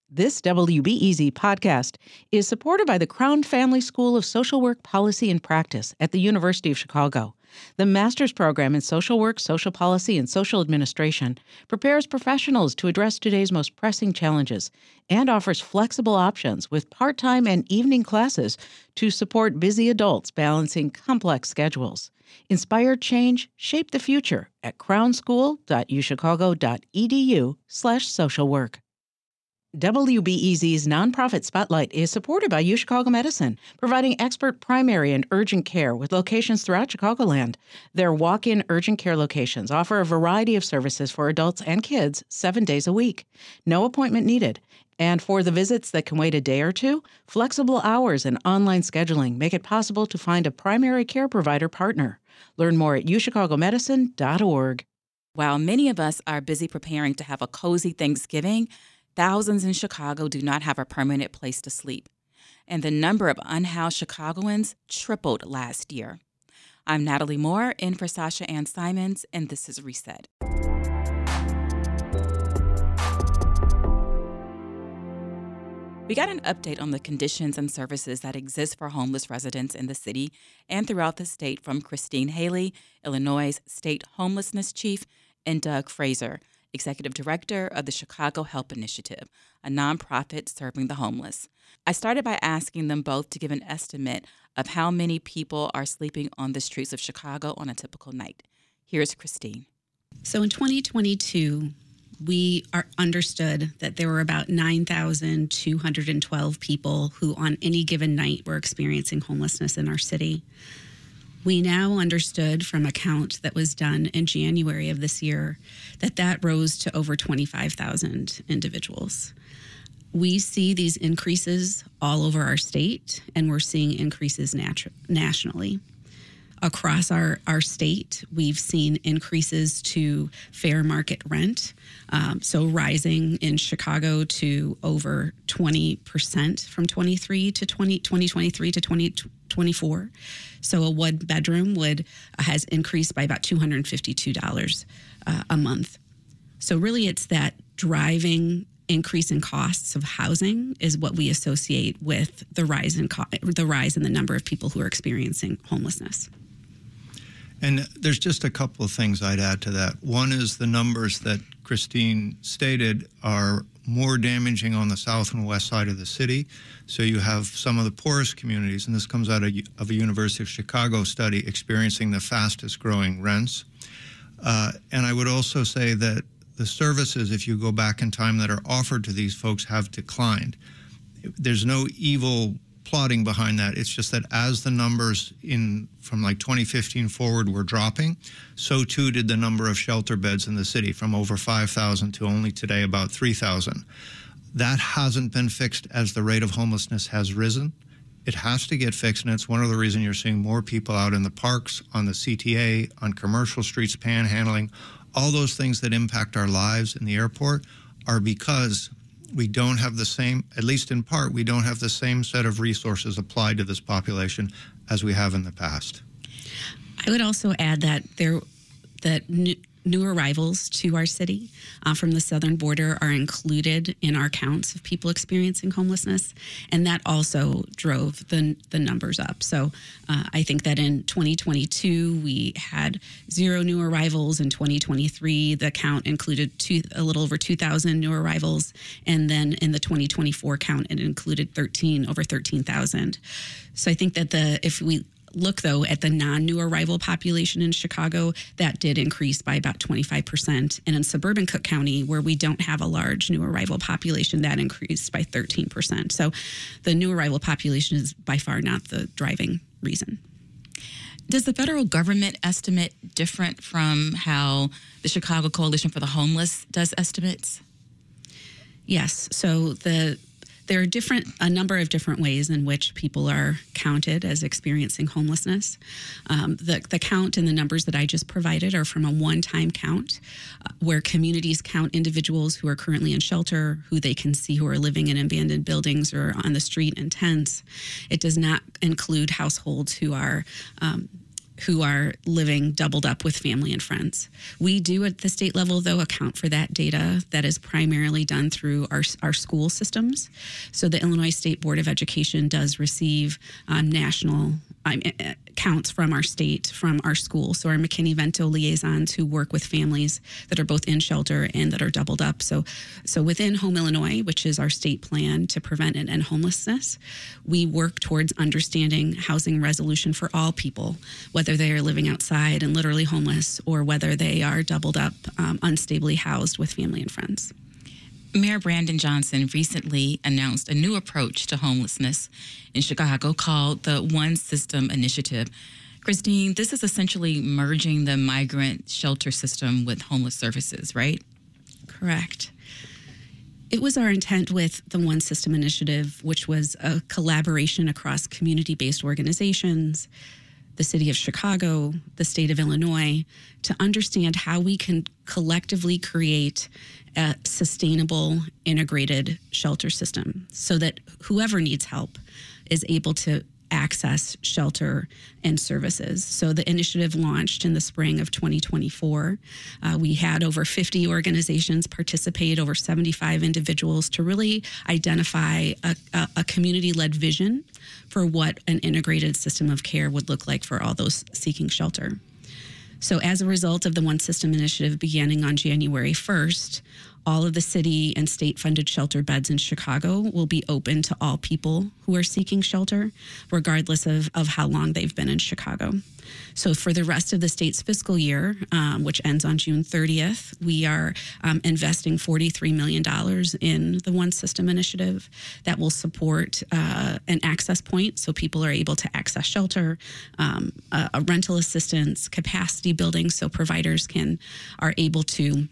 This WBEZ podcast is supported by the Crown Family School of Social Work Policy and Practice at the University of Chicago. The master's program in social work, social policy, and social administration prepares professionals to address today's most pressing challenges and offers flexible options with part-time and evening classes to support busy adults balancing complex schedules. Inspire change, shape the future at crownschool.uchicago.edu/socialwork. WBEZ's Nonprofit Spotlight is supported by UChicago Medicine, providing expert primary and urgent care with locations throughout Chicagoland. Their walk-in urgent care locations offer a variety of services for adults and kids 7 days a week. No appointment needed. And for the visits that can wait a day or two, flexible hours and online scheduling make it possible to find a primary care provider partner. Learn more at uChicagoMedicine.org. While many of us are busy preparing to have a cozy Thanksgiving, thousands in Chicago do not have a permanent place to sleep, and the number of unhoused Chicagoans tripled last year. I'm Natalie Moore, in for Sasha Ann Simons, and this is Reset. We got an update on the conditions and services that exist for homeless residents in the city and throughout the state from Christine Haley, Illinois' State Homelessness Chief, and Doug Fraser, Executive Director of the Chicago Help Initiative, a nonprofit serving the homeless. I started by asking them both to give an estimate of how many people are sleeping on the streets of Chicago on a typical night. Here's Christine. So in 2022, we understood that there were about 9,212 people who on any given night were experiencing homelessness in our city. We now understood from a count that was done in January of this year that rose to over 25,000 individuals. We see these increases all over our state, and we're seeing increases nationally. Across our state, we've seen increases to fair market rent, so rising in Chicago to over 20% from 2023 to 2024. So a one bedroom has increased by about $252 a month. So really, it's that driving increase in costs of housing is what we associate with the rise in the number of people who are experiencing homelessness. And there's just a couple of things I'd add to that. One is the numbers that Christine stated are more damaging on the south and west side of the city. So you have some of the poorest communities, and this comes out of a University of Chicago study, experiencing the fastest growing rents. And I would also say that the services, if you go back in time, that are offered to these folks have declined. There's no evil plotting behind that. It's just that as the numbers from like 2015 forward were dropping, so too did the number of shelter beds in the city, from over 5,000 to only today about 3,000. That hasn't been fixed as the rate of homelessness has risen. It has to get fixed, and it's one of the reasons you're seeing more people out in the parks, on the CTA, on commercial streets, panhandling. All those things that impact our lives in the airport are because we don't have the same, at least in part, we don't have the same set of resources applied to this population as we have in the past. I would also add that new arrivals to our city from the southern border are included in our counts of people experiencing homelessness, and that also drove the numbers up. So I think that in 2022 we had 0 new arrivals. In 2023 the count included a little over 2,000 new arrivals, and then in the 2024 count it included over 13,000. So I think that if we look, though, at the non-new arrival population in Chicago, that did increase by about 25%. And in suburban Cook County, where we don't have a large new arrival population, that increased by 13%. So the new arrival population is by far not the driving reason. Does the federal government estimate different from how the Chicago Coalition for the Homeless does estimates? Yes. So there are a number of different ways in which people are counted as experiencing homelessness. The count and the numbers that I just provided are from a one-time count where communities count individuals who are currently in shelter, who they can see who are living in abandoned buildings or on the street in tents. It does not include households who are who are living doubled up with family and friends. We do at the state level, though, account for that data that is primarily done through our school systems. So the Illinois State Board of Education does receive national counts from our state, from our school. So our McKinney-Vento liaisons who work with families that are both in shelter and that are doubled up. So within Home Illinois, which is our state plan to prevent and end homelessness, we work towards understanding housing resolution for all people, whether they are living outside and literally homeless or whether they are doubled up, unstably housed with family and friends. Mayor Brandon Johnson recently announced a new approach to homelessness in Chicago called the One System Initiative. Christine, this is essentially merging the migrant shelter system with homeless services, right? Correct. It was our intent with the One System Initiative, which was a collaboration across community-based organizations, the city of Chicago, the state of Illinois, to understand how we can collectively create a sustainable, integrated shelter system so that whoever needs help is able to access shelter and services. So the initiative launched in the spring of 2024. We had over 50 organizations participate, over 75 individuals, to really identify a community-led vision for what an integrated system of care would look like for all those seeking shelter. So as a result of the One System Initiative beginning on January 1st, all of the city and state-funded shelter beds in Chicago will be open to all people who are seeking shelter, regardless of how long they've been in Chicago. So for the rest of the state's fiscal year, which ends on June 30th, we are investing $43 million in the One System Initiative that will support an access point so people are able to access shelter, a rental assistance, capacity building so providers are able to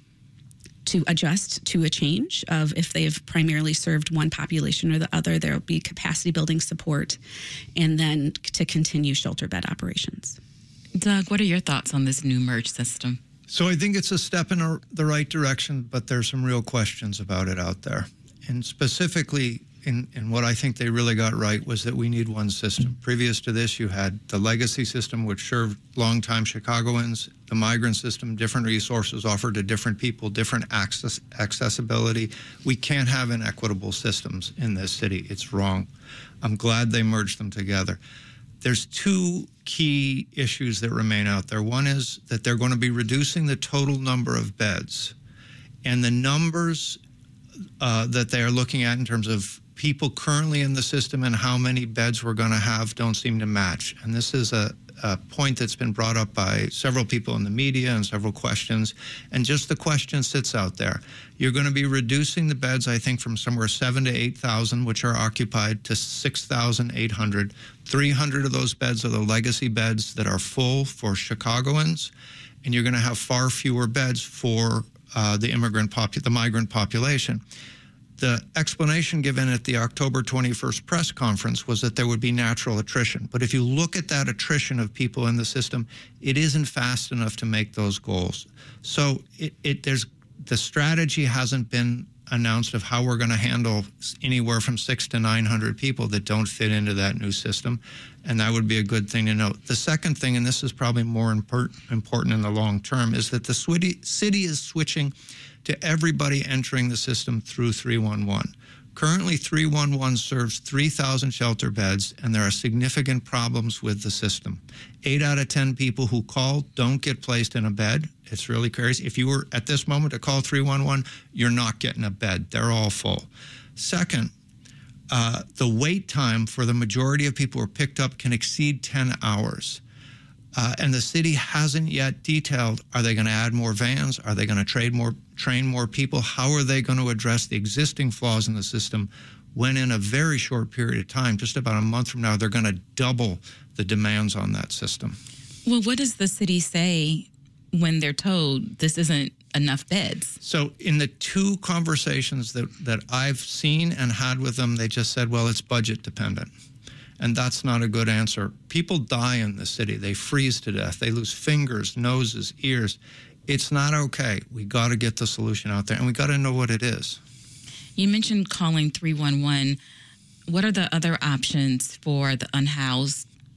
adjust to a change of if they've primarily served one population or the other, there will be capacity building support, and then to continue shelter bed operations. Doug, what are your thoughts on this new merge system? So I think it's a step in the right direction, but there's some real questions about it out there. And specifically, in what I think they really got right was that we need one system. Previous to this, you had the legacy system, which served longtime Chicagoans, the migrant system, different resources offered to different people, different accessibility. We can't have inequitable systems in this city. It's wrong. I'm glad they merged them together. There's two key issues that remain out there. One is that they're going to be reducing the total number of beds, and the numbers that they are looking at in terms of people currently in the system and how many beds we're going to have don't seem to match. And this is a point that's been brought up by several people in the media and several questions. And just the question sits out there. You're going to be reducing the beds, I think, from somewhere 7,000 to 8,000, which are occupied, to 6,800. 300 of those beds are the legacy beds that are full for Chicagoans. And you're going to have far fewer beds for the migrant population. The explanation given at the October 21st press conference was that there would be natural attrition. But if you look at that attrition of people in the system, it isn't fast enough to make those goals. So the strategy hasn't been announced of how we're going to handle anywhere from 600 to 900 people that don't fit into that new system. And that would be a good thing to note. The second thing, and this is probably more important in the long term, is that the city is switching to everybody entering the system through 311. Currently, 311 serves 3,000 shelter beds, and there are significant problems with the system. 8 out of 10 people who call don't get placed in a bed. It's really crazy. If you were at this moment to call 311, you're not getting a bed. They're all full. Second, the wait time for the majority of people who are picked up can exceed 10 hours. And the city hasn't yet detailed, are they going to add more vans? Are they going to train more people? How are they going to address the existing flaws in the system when in a very short period of time, just about a month from now, they're going to double the demands on that system? Well, what does the city say when they're told this isn't enough beds? So in the two conversations that I've seen and had with them, they just said, well, it's budget dependent. And that's not a good answer. People die in the city. They freeze to death. They lose fingers, noses, ears. It's not okay. We got to get the solution out there, and we got to know what it is. You mentioned calling 311. What are the other options for the unhoused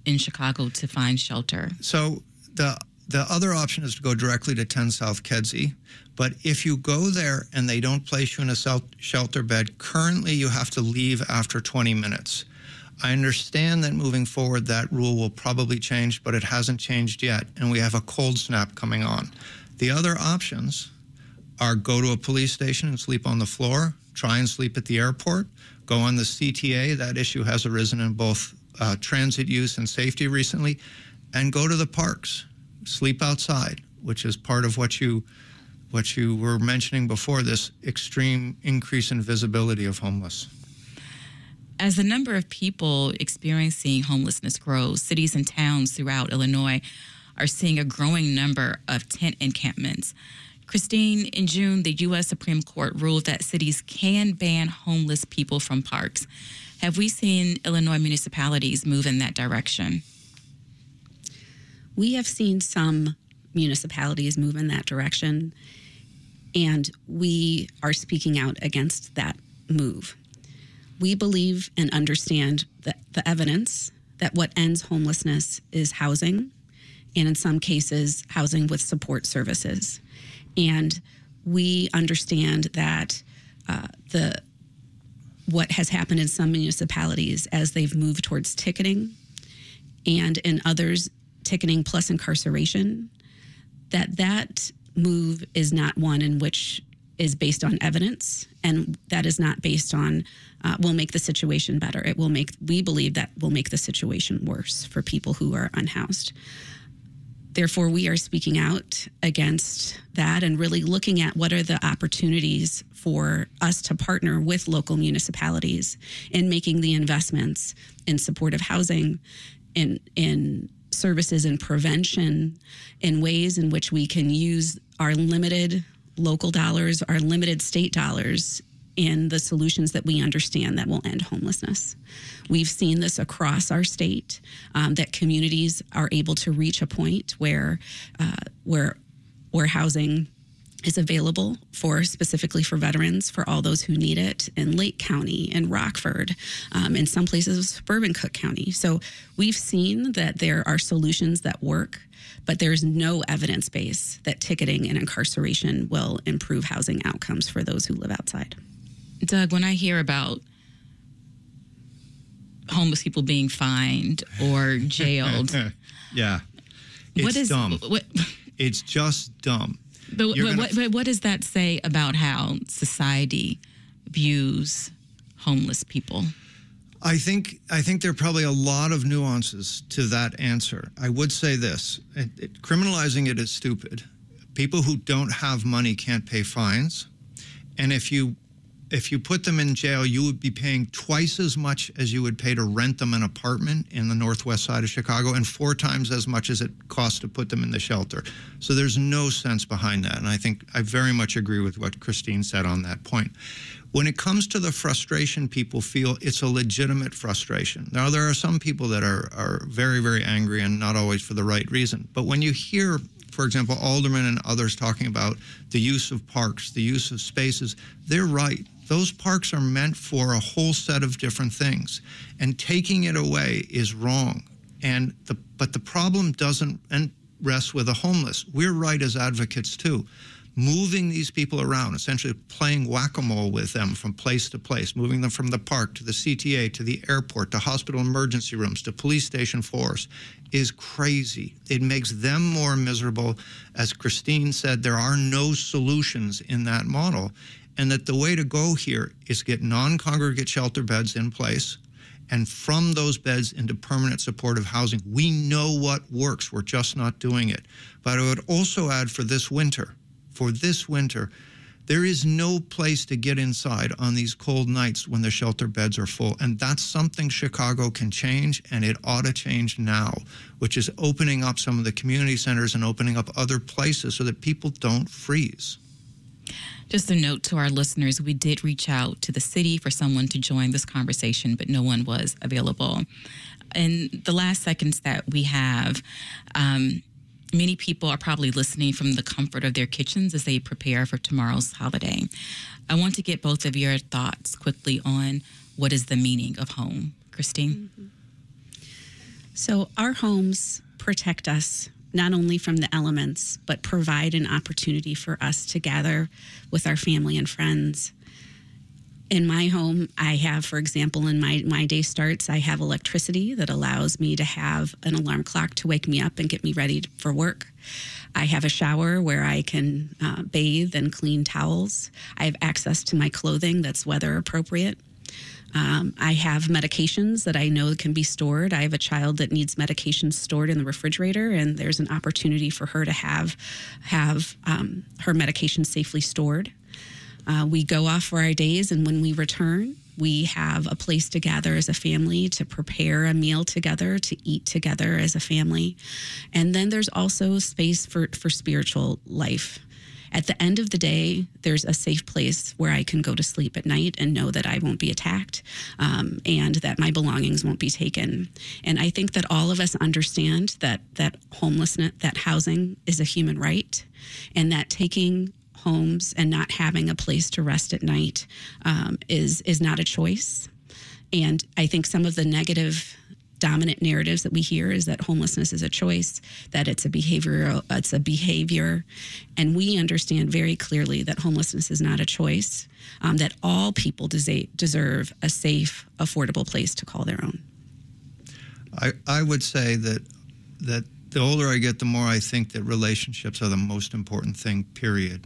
in Chicago to find shelter? So the other option is to go directly to 10 South Kedzie. But if you go there and they don't place you in a shelter bed, currently you have to leave after 20 minutes. I understand that moving forward that rule will probably change, but it hasn't changed yet, and we have a cold snap coming on. The other options are go to a police station and sleep on the floor, try and sleep at the airport, go on the CTA. That issue has arisen in both transit use and safety recently, and go to the parks, sleep outside, which is part of what you were mentioning before, this extreme increase in visibility of homeless. As the number of people experiencing homelessness grows, cities and towns throughout Illinois are seeing a growing number of tent encampments. Christine, in June, the U.S. Supreme Court ruled that cities can ban homeless people from parks. Have we seen Illinois municipalities move in that direction? We have seen some municipalities move in that direction, and we are speaking out against that move. We believe and understand that the evidence that what ends homelessness is housing, and in some cases, housing with support services. And we understand that what has happened in some municipalities as they've moved towards ticketing, and in others, ticketing plus incarceration, that move is not one in which is based on evidence, and that is not based on will make the situation better. We believe that will make the situation worse for people who are unhoused. Therefore, we are speaking out against that and really looking at what are the opportunities for us to partner with local municipalities in making the investments in supportive housing, in services and prevention, in ways in which we can use our limited local dollars, our limited state dollars, in the solutions that we understand that will end homelessness. We've seen this across our state, that communities are able to reach a point where housing is available specifically for veterans, for all those who need it, in Lake County, in Rockford, in some places of suburban Cook County. So we've seen that there are solutions that work, but there's no evidence base that ticketing and incarceration will improve housing outcomes for those who live outside. Doug, when I hear about homeless people being fined or jailed, yeah, it's dumb. It's just dumb. But what does that say about how society views homeless people? I think there are probably a lot of nuances to that answer. I would say this: criminalizing it is stupid. People who don't have money can't pay fines, and if you put them in jail, you would be paying twice as much as you would pay to rent them an apartment in the northwest side of Chicago, and 4 times as much as it costs to put them in the shelter. So there's no sense behind that. And I think I very much agree with what Christine said on that point. When it comes to the frustration people feel, it's a legitimate frustration. Now, there are some people that are very, very angry, and not always for the right reason. But when you hear, for example, aldermen and others talking about the use of parks, the use of spaces, they're right. Those parks are meant for a whole set of different things, and taking it away is wrong. But the problem doesn't rest with the homeless. We're right as advocates too. Moving these people around, essentially playing whack-a-mole with them from place to place, moving them from the park to the CTA, to the airport, to hospital emergency rooms, to police station floors, is crazy. It makes them more miserable. As Christine said, there are no solutions in that model. And that the way to go here is get non-congregate shelter beds in place, and from those beds into permanent supportive housing. We know what works. We're just not doing it. But I would also add for this winter, there is no place to get inside on these cold nights when the shelter beds are full. And that's something Chicago can change, and it ought to change now, which is opening up some of the community centers and opening up other places so that people don't freeze. Just a note to our listeners, we did reach out to the city for someone to join this conversation, but no one was available. In the last seconds that we have, many people are probably listening from the comfort of their kitchens as they prepare for tomorrow's holiday. I want to get both of your thoughts quickly on what is the meaning of home. Christine? Mm-hmm. So our homes protect us not only from the elements, but provide an opportunity for us to gather with our family and friends. In my home, I have, for example, in my day starts, I have electricity that allows me to have an alarm clock to wake me up and get me ready for work. I have a shower where I can bathe and clean towels. I have access to my clothing that's weather appropriate. I have medications that I know can be stored. I have a child that needs medications stored in the refrigerator, and there's an opportunity for her to have her medication safely stored. We go off for our days, and when we return, we have a place to gather as a family, to prepare a meal together, to eat together as a family. And then there's also space for spiritual life. At the end of the day, there's a safe place where I can go to sleep at night and know that I won't be attacked, and that my belongings won't be taken. And I think that all of us understand that homelessness, that housing is a human right, and that taking homes and not having a place to rest at night is not a choice. And I think some of the negative dominant narratives that we hear is that homelessness is a choice, that it's a behavior. And we understand very clearly that homelessness is not a choice, that all people deserve a safe, affordable place to call their own. I would say that the older I get, the more I think that relationships are the most important thing, period.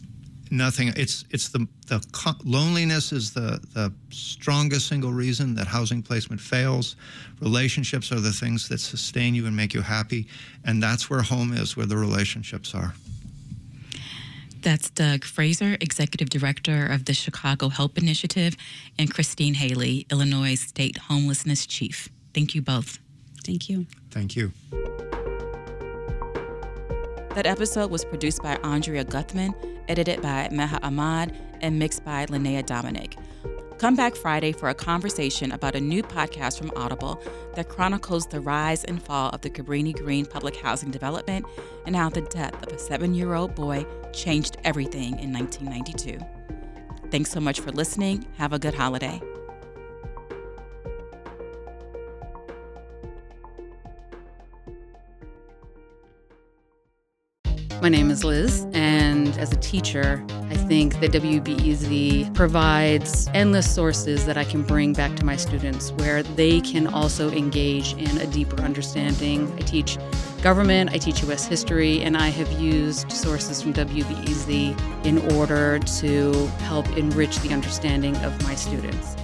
It's the loneliness is the strongest single reason that housing placement fails. Relationships are the things that sustain you and make you happy, and that's where home is, where the relationships are. That's Doug Fraser, Executive Director of the Chicago Help Initiative, and Christine Haley, Illinois State Homelessness Chief. Thank you both. Thank you. Thank you. That episode was produced by Andrea Guthman, edited by Meha Ahmad, and mixed by Linnea Dominic. Come back Friday for a conversation about a new podcast from Audible that chronicles the rise and fall of the Cabrini Green public housing development and how the death of a 7-year-old boy changed everything in 1992. Thanks so much for listening. Have a good holiday. My name is Liz, and as a teacher, I think that WBEZ provides endless sources that I can bring back to my students where they can also engage in a deeper understanding. I teach government, I teach U.S. history, and I have used sources from WBEZ in order to help enrich the understanding of my students.